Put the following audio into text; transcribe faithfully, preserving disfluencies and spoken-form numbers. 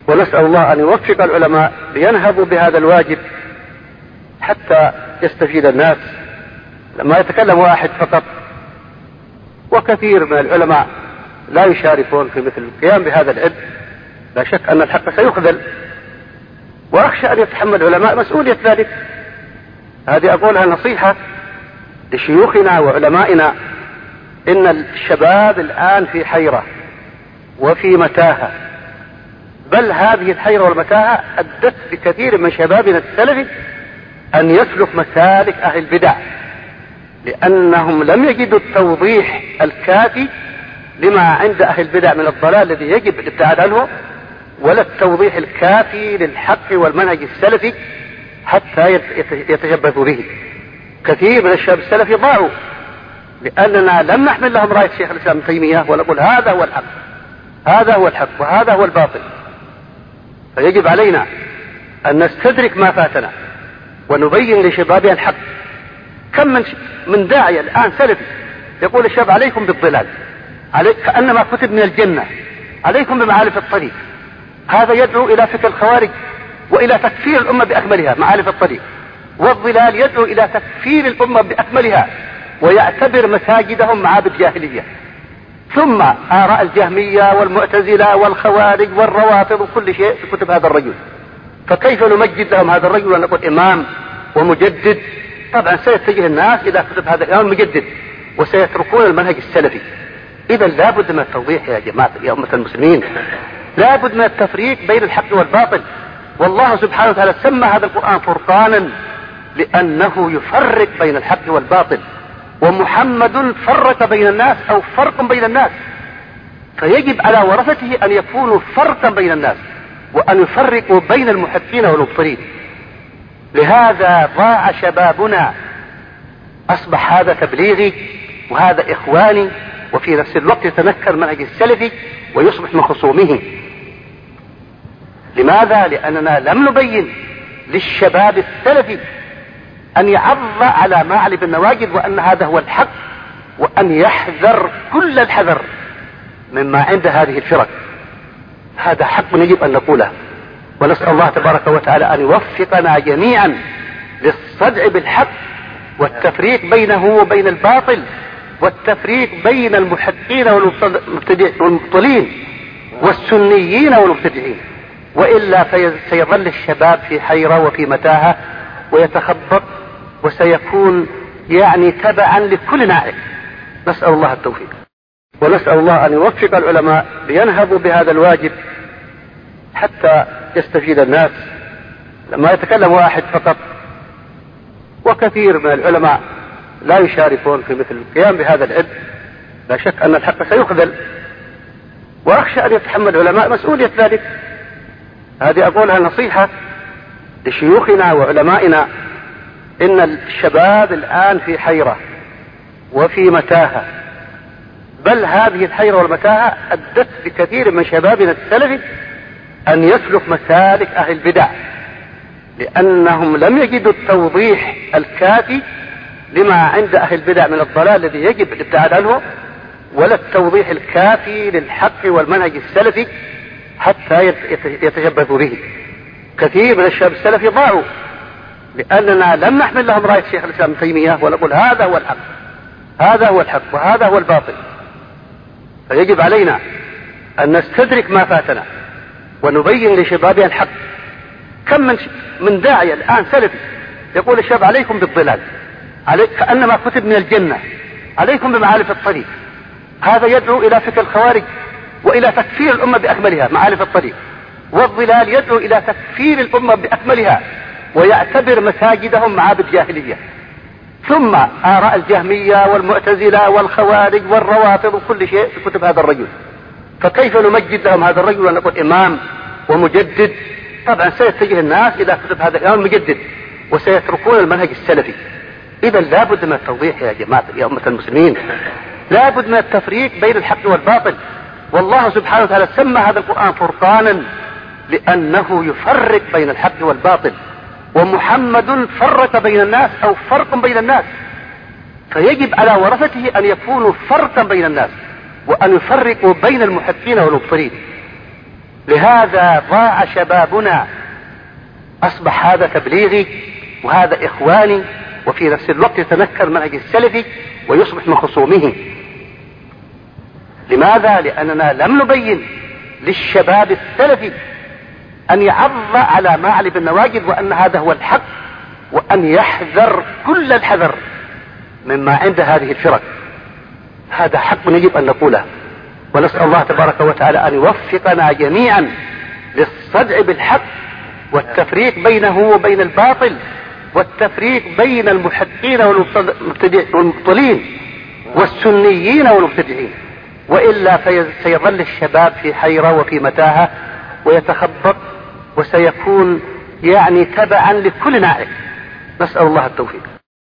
ونسأل الله أن يوفق العلماء لينهضوا بهذا الواجب حتى يستفيد الناس. لما يتكلم واحد فقط، وكثير من العلماء لا يشاركون في مثل القيام بهذا العلم، لا شك أن الحق سيخذل، وأخشى أن يتحمل العلماء مسؤولية ذلك. هذه أقولها نصيحة لشيوخنا وعلمائنا. إن الشباب الآن في حيرة وفي متاهة، بل هذه الحيرة والمتاهة أدت بكثير من شبابنا السلفي أن يسلك مسالك أهل البدع، لأنهم لم يجدوا التوضيح الكافي لما عند أهل البدع من الضلال الذي يجب الابتعاد عنه، ولا التوضيح الكافي للحق والمنهج السلفي حتى يتشبثوا به. كثير من الشباب السلفي ضاعوا لأننا لم نحمل لهم راية شيخ الإسلام ابن تيمية ونقول هذا هو الحق، هذا هو الحق وهذا هو الباطل. فيجب علينا أن نستدرك ما فاتنا ونبين لشبابنا الحق. كم من من داعية الآن سلفي يقول الشباب عليكم بالضلال، عليك كأنما كتب من الجنة، عليكم بمعارف الطريق. هذا يدعو إلى فكر الخوارج وإلى تكفير الأمة بأكملها. معارف الطريق والضلال يدعو إلى تكفير الأمة بأكملها، ويعتبر مساجدهم معابد جاهلية. ثم آراء الجهمية والمعتزلة والخوارج والروافض وكل شيء في كتب هذا الرجل. فكيف نمجد لهم هذا الرجل ونقول إمام ومجدد؟ طبعا سيتجه الناس إلى كتب هذا الإمام المجدد وسيتركون المنهج السلفي. إذا لابد من التوضيح يا جماعة يا أمة المسلمين، لابد من التفريق بين الحق والباطل. والله سبحانه وتعالى سمى هذا القرآن فرقانا لأنه يفرق بين الحق والباطل، ومحمد فرق بين الناس أو فرق بين الناس، فيجب على ورثته أن يكونوا فرقا بين الناس وأن يفرقوا بين المحقين والمبطلين. لهذا ضاع شبابنا، أصبح هذا تبليغي وهذا إخواني، وفي نفس الوقت يتنكر منهج السلفي ويصبح من خصومه. لماذا؟ لأننا لم نبين للشباب السلفي أن يعض على ما علي بالنواجذ وأن هذا هو الحق، وأن يحذر كل الحذر مما عند هذه الفرق. هذا حق يجب أن نقوله، ونسأل الله تبارك وتعالى أن يوفقنا جميعا للصدع بالحق والتفريق بينه وبين الباطل، والتفريق بين المحقين والمبطلين والسنيين والمبتدعين، وإلا سيظل الشباب في حيرة وفي متاهة ويتخبط، وسيكون يعني تبعا لكل نائب. نسأل الله التوفيق، ونسأل الله أن يوفق العلماء لينهضوا بهذا الواجب حتى يستفيد الناس. لما يتكلم واحد فقط، وكثير من العلماء لا يشاركون في مثل القيام بهذا العلم، لا شك أن الحق سيخذل، وأخشى أن يتحمل العلماء مسؤولية ذلك. هذه أقولها نصيحة لشيوخنا وعلمائنا. إن الشباب الآن في حيرة وفي متاهة، بل هذه الحيرة والمتاهة أدت بكثير من شبابنا السلفي أن يسلك مسالك أهل البدع، لأنهم لم يجدوا التوضيح الكافي لما عند أهل البدع من الضلال الذي يجب الابتعاد عنه، ولا التوضيح الكافي للحق والمنهج السلفي حتى يتشبثوا به. كثير من الشباب السلفي ضاعوا لأننا لم نحمل لهم راية شيخ الإسلام ابن تيمية ونقول هذا هو الحق، هذا هو الحق وهذا هو الباطل. فيجب علينا أن نستدرك ما فاتنا ونبين لشبابنا الحق. كم من من داعية الآن سلفي يقول الشباب عليكم بالضلال، عليك كأنما كتب من الجنة، عليكم بمعارف الطريق. هذا يدعو إلى فكر الخوارج وإلى تكفير الأمة بأكملها. معارف الطريق والضلال يدعو إلى تكفير الأمة بأكملها، ويعتبر مساجدهم معابد جاهلية. ثم آراء الجهمية والمعتزلة والخوارج والروافض وكل شيء في كتب هذا الرجل. فكيف نمجد لهم هذا الرجل ونقول إمام ومجدد؟ طبعا سيتجه الناس إلى كتب هذا الإمام المجدد وسيتركون المنهج السلفي. إذا لابد من التوضيح يا جماعة يا أمة المسلمين، لابد من التفريق بين الحق والباطل. والله سبحانه وتعالى سمى هذا القرآن فرقانا لأنه يفرق بين الحق والباطل، ومحمد فرق بين الناس أو فرق بين الناس، فيجب على ورثته أن يكونوا فرقا بين الناس وأن يفرقوا بين المحقين والمبطلين. لهذا ضاع شبابنا، أصبح هذا تبليغي وهذا إخواني، وفي نفس الوقت يتنكر المنهج السلفي ويصبح من خصومه. لماذا؟ لأننا لم نبين للشباب السلفي أن يعض على معلب النواجذ وأن هذا هو الحق، وأن يحذر كل الحذر مما عند هذه الفرق. هذا حق يجب أن نقوله، ونسأل الله تبارك وتعالى أن يوفقنا جميعا للصدع بالحق والتفريق بينه وبين الباطل، والتفريق بين المحقين والمبطلين والسنيين والمبتدعين، وإلا سيظل الشباب في حيرة وفي متاهة ويتخبط، وسيكون يعني تبعا لكل نائب. نسأل الله التوفيق.